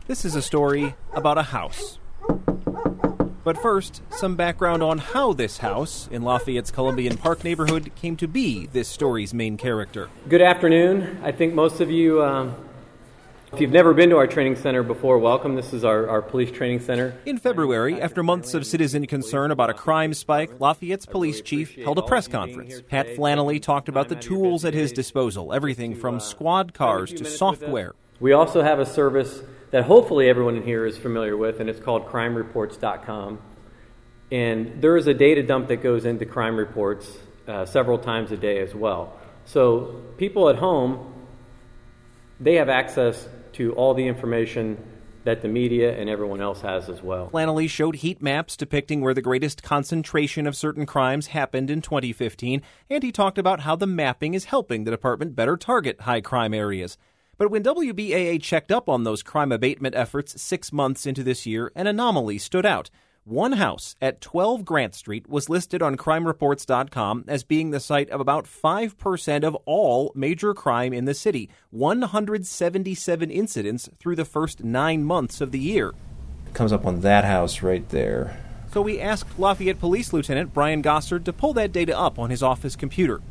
This is a story about a house. But first, some background on how this house in Lafayette's Columbian Park neighborhood came to be this story's main character. Good afternoon. I think most of you, if you've never been to our training center before, welcome. This is our police training center. In February, after months of citizen concern about a crime spike, Lafayette's police chief held a press conference. Pat Flannelly talked about the tools at his disposal, everything from squad cars to software. We also have a service that hopefully everyone in here is familiar with, and it's called crimereports.com. And there is a data dump that goes into crime reports several times a day as well. So people at home, they have access to all the information that the media and everyone else has as well. Flannelly showed heat maps depicting where the greatest concentration of certain crimes happened in 2015, and he talked about how the mapping is helping the department better target high crime areas. But when WBAA checked up on those crime abatement efforts 6 months into this year, an anomaly stood out. One house at 12 Grant Street was listed on crimereports.com as being the site of about 5% of all major crime in the city, 177 incidents through the first 9 months of the year. It comes up on that house right there. So we asked Lafayette Police Lieutenant Brian Gossard to pull that data up on his office computer.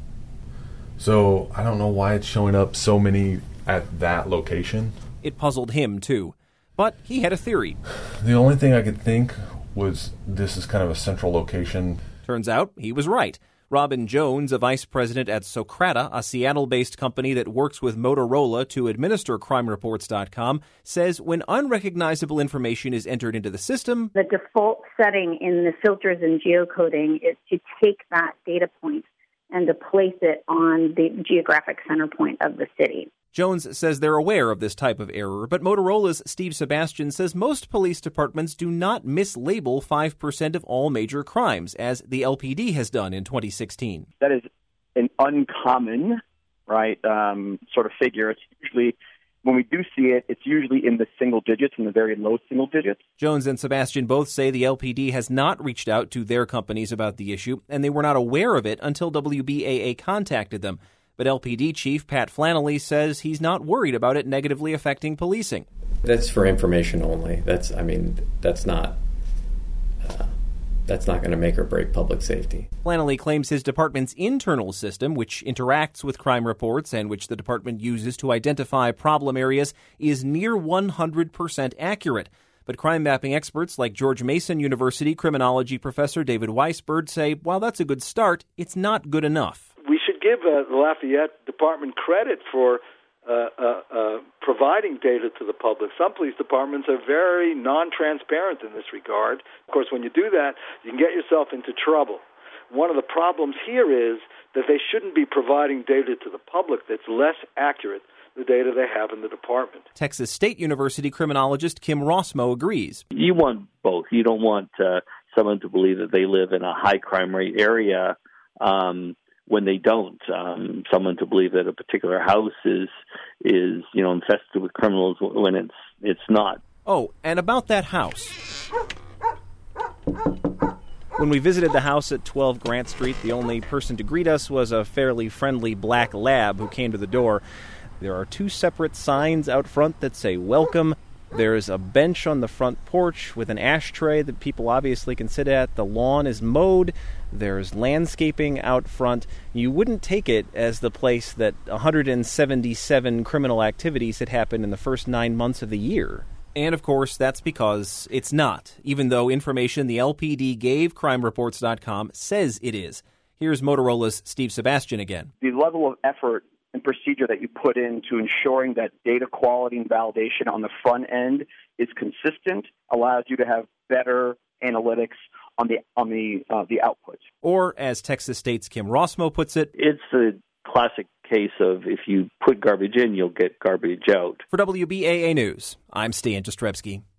So I don't know why it's showing up so many at that location. It puzzled him, too. But he had a theory. The only thing I could think was this is kind of a central location. Turns out he was right. Robin Jones, a vice president at Socrata, a Seattle-based company that works with Motorola to administer crimereports.com, says when unrecognizable information is entered into the system, the default setting in the filters and geocoding is to take that data point and to place it on the geographic center point of the city. Jones says they're aware of this type of error, but Motorola's Steve Sebastian says most police departments do not mislabel 5% of all major crimes, as the LPD has done in 2016. That is an uncommon, sort of figure. It's usually, when we do see it, it's usually in the single digits, in the very low single digits. Jones and Sebastian both say the LPD has not reached out to their companies about the issue, and they were not aware of it until WBAA contacted them. But LPD Chief Pat Flannelly says he's not worried about it negatively affecting policing. That's for information only. That's not going to make or break public safety. Flannelly claims his department's internal system, which interacts with crime reports and which the department uses to identify problem areas, is near 100% accurate. But crime mapping experts like George Mason University criminology professor David Weisberg say while that's a good start, it's not good enough. We should give the Lafayette Department credit for providing data to the public. Some police departments are very non-transparent in this regard. Of course, when you do that, you can get yourself into trouble. One of the problems here is that they shouldn't be providing data to the public that's less accurate than the data they have in the department. Texas State University criminologist Kim Rossmo agrees. You want both. You don't want someone to believe that they live in a high crime rate area when they don't. Someone to believe that a particular house is infested with criminals when it's not. Oh, and about that house. When we visited the house at 12 Grant Street, the only person to greet us was a fairly friendly black lab who came to the door. There are 2 separate signs out front that say welcome. There's a bench on the front porch with an ashtray that people obviously can sit at. The lawn is mowed. There's landscaping out front. You wouldn't take it as the place that 177 criminal activities had happened in the first 9 months of the year. And, of course, that's because it's not, even though information the LPD gave crimereports.com says it is. Here's Motorola's Steve Sebastian again. The level of effort and procedure that you put into ensuring that data quality and validation on the front end is consistent allows you to have better analytics on the outputs. Or, as Texas State's Kim Rossmo puts it, it's a classic case of if you put garbage in, you'll get garbage out. For WBAA News, I'm Stan Jastrzebski.